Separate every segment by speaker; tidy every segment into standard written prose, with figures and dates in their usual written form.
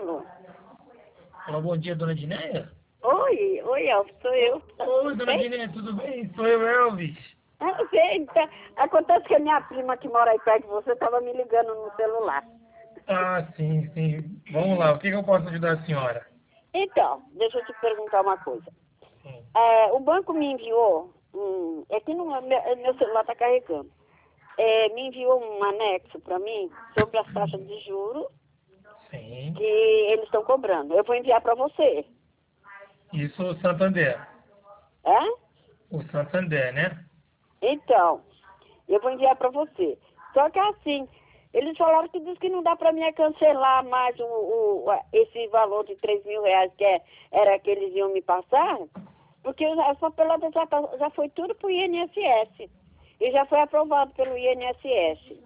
Speaker 1: Alô?
Speaker 2: Olá, bom dia, dona Dinéia.
Speaker 1: Oi, Elvis, sou eu.
Speaker 2: Oi, dona Dinéia, tudo bem? Sou eu, Elvis.
Speaker 1: Então, acontece que a minha prima que mora aí perto de você estava me ligando no celular.
Speaker 2: Ah, sim, sim. Vamos lá, o que eu posso ajudar a senhora?
Speaker 1: Então, deixa eu te perguntar uma coisa.
Speaker 2: Sim.
Speaker 1: O banco me enviou, é que meu celular está carregando, me enviou um anexo para mim sobre as taxas de juros
Speaker 2: Sim.
Speaker 1: que eles estão cobrando. Eu vou enviar para você.
Speaker 2: Isso, o Santander.
Speaker 1: É?
Speaker 2: O Santander, né?
Speaker 1: Então, eu vou enviar para você. Só que assim, eles falaram que diz que não dá para mim cancelar mais esse valor de 3.000 reais era que eles iam me passar, porque as papeladas já foi tudo para o INSS. E já foi aprovado pelo INSS.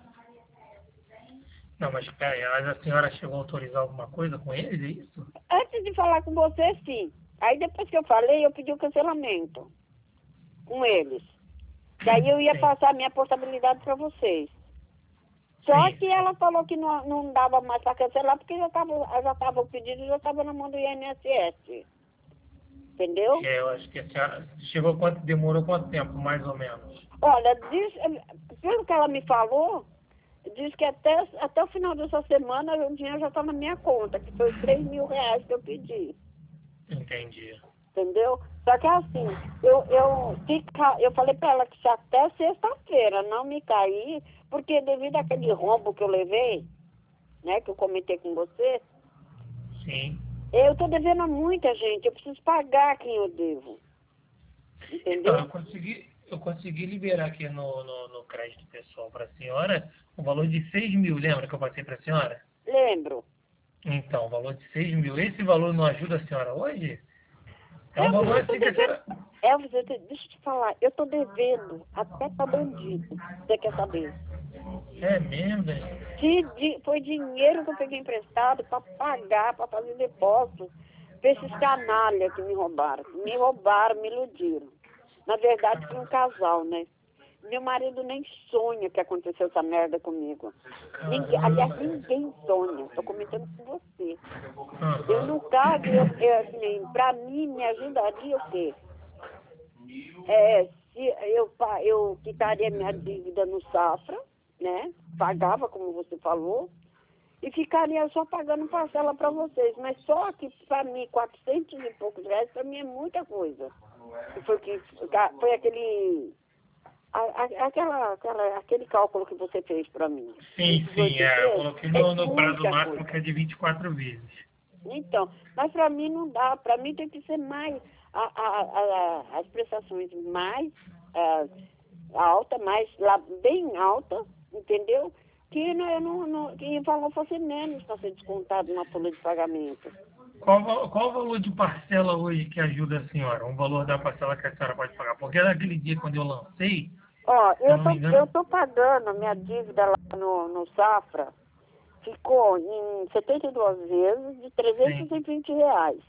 Speaker 2: Não, mas peraí, a senhora chegou a autorizar alguma coisa com eles, é isso?
Speaker 1: Antes de falar com você, sim. Aí depois que eu falei, eu pedi o cancelamento com eles. Que aí eu ia
Speaker 2: Sim,
Speaker 1: passar a minha portabilidade para vocês. Só
Speaker 2: sim.
Speaker 1: que ela falou que não dava mais para cancelar, porque já tava, o pedido já estava na mão do INSS. Entendeu?
Speaker 2: Eu acho que a senhora chegou demorou quanto tempo, mais ou menos?
Speaker 1: Olha, pelo que ela me falou, diz que até o final dessa semana o dinheiro já está na minha conta, que foi os 3.000 reais que eu pedi.
Speaker 2: Entendi.
Speaker 1: Entendeu? Só que assim, eu falei para ela que se até sexta-feira não me cair, porque devido àquele rombo que eu levei, né, que eu comentei com você,
Speaker 2: Sim.
Speaker 1: eu estou devendo a muita gente, eu preciso pagar quem eu devo.
Speaker 2: Então,
Speaker 1: Entendeu?
Speaker 2: eu consegui liberar aqui no crédito pessoal para a senhora o valor de 6.000, lembra que eu passei para a senhora?
Speaker 1: Lembro.
Speaker 2: Então, o valor de 6.000. Esse valor não ajuda a senhora hoje? É um
Speaker 1: Elvis,
Speaker 2: valor
Speaker 1: eu tô
Speaker 2: assim que a
Speaker 1: devendo.
Speaker 2: senhora...
Speaker 1: Elvis, deixa eu te falar, eu tô devendo até pra bandido. Você quer saber?
Speaker 2: É mesmo, Dani?
Speaker 1: Foi dinheiro que eu peguei emprestado para pagar, para fazer depósito pra esses canalha que me roubaram. Me roubaram, me iludiram. Na verdade, foi um casal, né? Meu marido nem sonha que aconteceu essa merda comigo. Aliás,
Speaker 2: Caramba.
Speaker 1: ninguém sonha. Tô comentando com você. Eu, no
Speaker 2: Aham.
Speaker 1: caso, assim, pra mim, me ajudaria o quê? Se eu quitaria minha dívida no Safra, né? Pagava, como você falou, e ficaria só pagando parcela para vocês. Mas só que, para mim, 400 e poucos reais, para mim é muita coisa. Foi aquele cálculo que você fez para mim.
Speaker 2: Sim,
Speaker 1: Esses
Speaker 2: sim, eu
Speaker 1: 800
Speaker 2: coloquei
Speaker 1: é
Speaker 2: no prazo
Speaker 1: muita
Speaker 2: máximo
Speaker 1: coisa.
Speaker 2: que é de 24 vezes.
Speaker 1: Então, mas para mim não dá. Para mim tem que ser mais, as prestações mais ah, alta, mais lá, bem alta, entendeu? Que que o valor fosse menos para ser descontado na folha de pagamento.
Speaker 2: Qual o valor de parcela hoje que ajuda a senhora? Um valor da parcela que a senhora pode pagar? Porque naquele dia, quando eu lancei,
Speaker 1: Ó,
Speaker 2: se eu
Speaker 1: eu
Speaker 2: não me
Speaker 1: tô, eu
Speaker 2: engano...
Speaker 1: tô pagando a minha dívida lá no Safra, ficou em 72 vezes de
Speaker 2: Sim.
Speaker 1: 320 reais.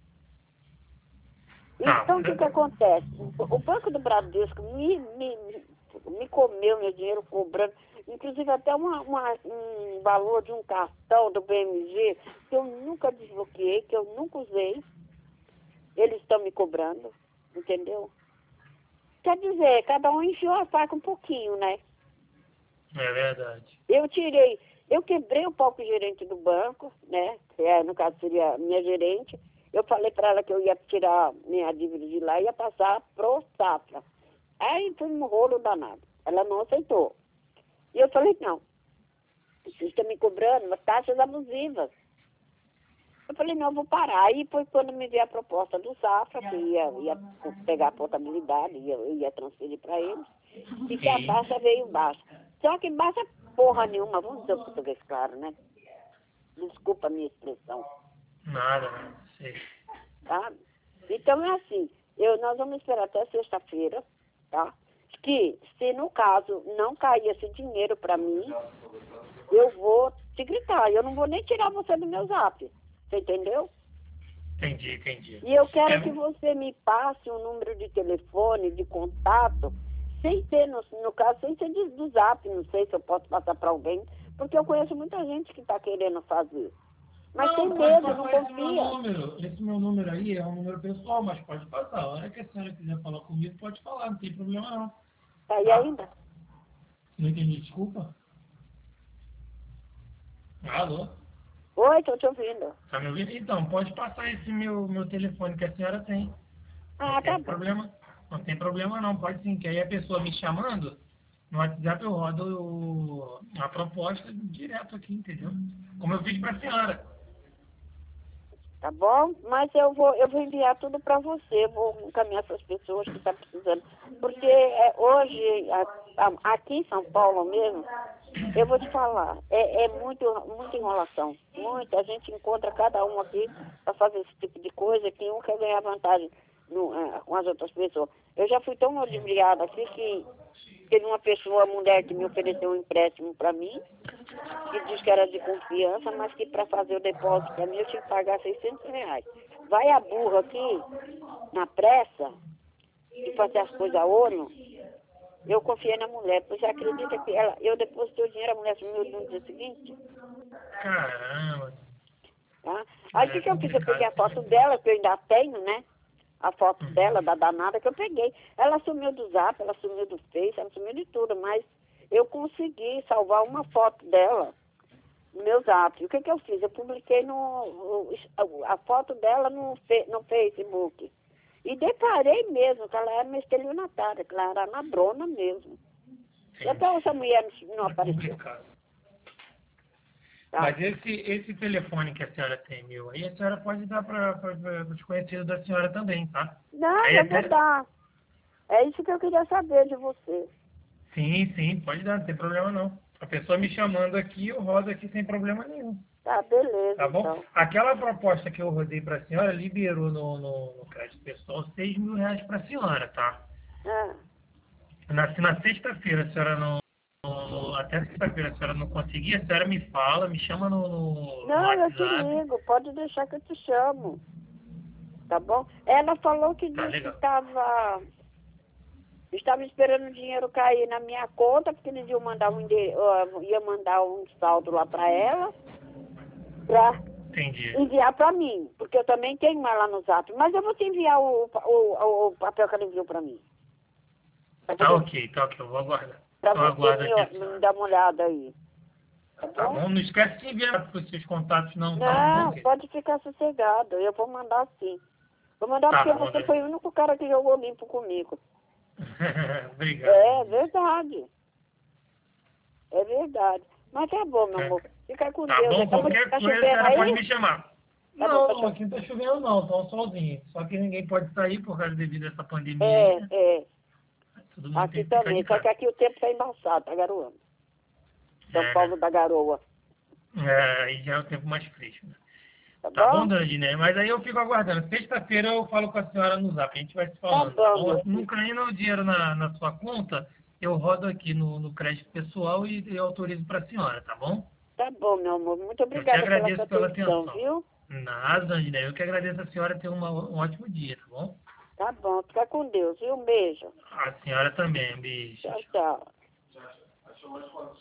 Speaker 2: Tá,
Speaker 1: Então, o que acontece? O Banco do Bradesco me comeu meu dinheiro cobrando, inclusive até um valor de um cartão do BMG que eu nunca desbloqueei, que eu nunca usei. Eles estão me cobrando, entendeu? Quer dizer, cada um enfiou a faca um pouquinho, né?
Speaker 2: é verdade.
Speaker 1: Eu quebrei o palco gerente do banco, né? No caso seria minha gerente. Eu falei para ela que eu ia tirar minha dívida de lá e ia passar pro Safra. Aí foi um rolo danado. Ela não aceitou. E eu falei, não, vocês estão me cobrando umas taxas abusivas. Eu falei, não, eu vou parar. Aí foi quando me veio a proposta do Safra, que ia pegar a portabilidade, eu ia transferir para eles, e que a
Speaker 2: Sim.
Speaker 1: taxa veio baixa. Só que baixa porra nenhuma, vamos dizer o português claro, né? Desculpa a minha expressão,
Speaker 2: Nada, não sei.
Speaker 1: tá? Então é assim, nós vamos esperar até sexta-feira, tá? Que se no caso não cair esse dinheiro para mim, eu vou te gritar, eu não vou nem tirar você do meu zap, você entendeu?
Speaker 2: Entendi, entendi.
Speaker 1: E eu quero que
Speaker 2: É,
Speaker 1: você me passe um número de telefone, de contato, sem ser, no caso, sem ser do zap, não sei se eu posso passar para alguém, porque eu conheço muita gente que está querendo fazer. Mas
Speaker 2: Não,
Speaker 1: tem
Speaker 2: pode
Speaker 1: medo, não
Speaker 2: passar esse meu
Speaker 1: confia.
Speaker 2: número. Esse meu número aí é um número pessoal, mas pode passar. A hora que a senhora quiser falar comigo, pode falar, não tem problema não.
Speaker 1: Tá aí
Speaker 2: Tá?
Speaker 1: ainda?
Speaker 2: Não entendi, desculpa. Alô?
Speaker 1: Oi, tô te ouvindo.
Speaker 2: Tá me ouvindo? Então, pode passar esse meu telefone que a senhora tem. Não
Speaker 1: Ah, tá
Speaker 2: tem
Speaker 1: bom.
Speaker 2: problema. Não tem problema não, pode sim. Que aí a pessoa me chamando, no WhatsApp eu rodo a proposta direto aqui, entendeu? Como eu fiz pra senhora.
Speaker 1: Tá bom? Mas eu vou enviar tudo para você, vou encaminhar para as pessoas que estão precisando. Porque hoje, aqui em São Paulo mesmo, eu vou te falar, muita enrolação. Muita, a gente encontra cada um aqui para fazer esse tipo de coisa, que um quer ganhar vantagem com as outras pessoas. Eu já fui tão ludibriada aqui que teve uma pessoa, mulher, que me ofereceu um empréstimo para mim, que diz que era de confiança, mas que para fazer o depósito para mim eu tinha que pagar R$ 600. Vai a burra aqui, na pressa, de fazer as coisas a ONU, eu confiei na mulher. Você acredita que eu depositei o dinheiro, a mulher sumiu no dia seguinte?
Speaker 2: Caramba.
Speaker 1: Tá? Aí o
Speaker 2: É
Speaker 1: que eu fiz? Eu
Speaker 2: complicado
Speaker 1: peguei a
Speaker 2: isso
Speaker 1: foto
Speaker 2: aí.
Speaker 1: dela, que eu ainda tenho, né? A foto dela,
Speaker 2: Uhum.
Speaker 1: da danada, que eu peguei. Ela sumiu do Zap, ela sumiu do Face, ela sumiu de tudo, mas eu consegui salvar uma foto dela no meu Zap. O que eu fiz? Eu publiquei a foto dela no Facebook. E deparei mesmo que ela era uma estelionatária, que ela era ladrona mesmo. E até
Speaker 2: Entendi.
Speaker 1: essa mulher não
Speaker 2: É
Speaker 1: apareceu.
Speaker 2: complicado.
Speaker 1: Tá?
Speaker 2: Mas esse telefone que a senhora tem meu aí, a senhora pode dar para os conhecidos da senhora também, tá?
Speaker 1: Não,
Speaker 2: Aí
Speaker 1: eu vou
Speaker 2: até.
Speaker 1: dar. É isso que eu queria saber de você.
Speaker 2: Sim, sim, pode dar, não tem problema não. A pessoa me chamando aqui, eu rodo aqui sem problema nenhum.
Speaker 1: Tá, beleza,
Speaker 2: Tá bom?
Speaker 1: então.
Speaker 2: Aquela proposta que eu rodei para a senhora liberou no crédito pessoal R$ 6.000 para a senhora, tá?
Speaker 1: Ah,
Speaker 2: Se na sexta-feira a senhora até sexta-feira a senhora não conseguir, a senhora me fala, me chama no
Speaker 1: não, eu te
Speaker 2: WhatsApp.
Speaker 1: ligo. Pode deixar que eu te chamo. Tá bom? Ela falou que
Speaker 2: Tá
Speaker 1: disse que
Speaker 2: legal.
Speaker 1: estava esperando o dinheiro cair na minha conta, porque eles iam mandar ia mandar um saldo lá para ela, para
Speaker 2: Entendi.
Speaker 1: enviar para mim, porque eu também tenho mais lá no Zap. Mas eu vou te enviar o papel que ela enviou para mim. Para
Speaker 2: Tá
Speaker 1: você,
Speaker 2: ok, tá ok, eu vou aguardar.
Speaker 1: pra
Speaker 2: Eu
Speaker 1: você
Speaker 2: aguardo aqui a
Speaker 1: me
Speaker 2: senhora.
Speaker 1: dar uma olhada aí. Tá
Speaker 2: Tá
Speaker 1: bom?
Speaker 2: bom? Não esquece de enviar para os seus contatos não, tá? Tá
Speaker 1: Não,
Speaker 2: ok.
Speaker 1: pode ficar sossegado. Eu vou mandar sim. Vou mandar
Speaker 2: Tá
Speaker 1: porque
Speaker 2: bom,
Speaker 1: você
Speaker 2: Dani.
Speaker 1: foi o único cara que jogou limpo comigo.
Speaker 2: Obrigado,
Speaker 1: É
Speaker 2: Dani.
Speaker 1: verdade. É verdade. Mas tá bom, meu amor. Fica com
Speaker 2: Tá
Speaker 1: Deus.
Speaker 2: bom? Qualquer
Speaker 1: Tá
Speaker 2: coisa a
Speaker 1: chovendo
Speaker 2: senhora pode
Speaker 1: aí?
Speaker 2: me chamar.
Speaker 1: Tá bom,
Speaker 2: Não,
Speaker 1: tá
Speaker 2: não,
Speaker 1: chovendo.
Speaker 2: aqui não tá chovendo não, tá um solzinho. Só que ninguém pode sair por causa devido a essa pandemia aí,
Speaker 1: É,
Speaker 2: né?
Speaker 1: é.
Speaker 2: Todo mundo
Speaker 1: Aqui
Speaker 2: tem que ficar de
Speaker 1: também. Só que
Speaker 2: casa.
Speaker 1: aqui o tempo tá embaçado, tá garoando. São
Speaker 2: É, né?
Speaker 1: Paulo da Garoa.
Speaker 2: Aí já é o tempo mais fresco, né?
Speaker 1: Tá
Speaker 2: Tá bom,
Speaker 1: bom?
Speaker 2: dona Diné? Mas aí eu fico aguardando. Sexta-feira eu falo com a senhora no Zap, a gente vai se
Speaker 1: Tá
Speaker 2: falando, tá
Speaker 1: bom,
Speaker 2: bom?
Speaker 1: meu
Speaker 2: Não
Speaker 1: filho.
Speaker 2: caindo o dinheiro na sua conta, eu rodo aqui no crédito pessoal e eu autorizo para a senhora, tá bom?
Speaker 1: Tá bom, meu amor. Muito
Speaker 2: Eu que
Speaker 1: obrigada pela sua
Speaker 2: agradeço pela
Speaker 1: atenção,
Speaker 2: atenção.
Speaker 1: viu?
Speaker 2: Nada, dona Diné. Eu que agradeço a senhora ter um ótimo dia, tá bom?
Speaker 1: Tá bom. Fica com Deus, viu? Um beijo.
Speaker 2: A senhora também. Um beijo.
Speaker 1: Tchau,
Speaker 2: Tchau.
Speaker 1: tchau.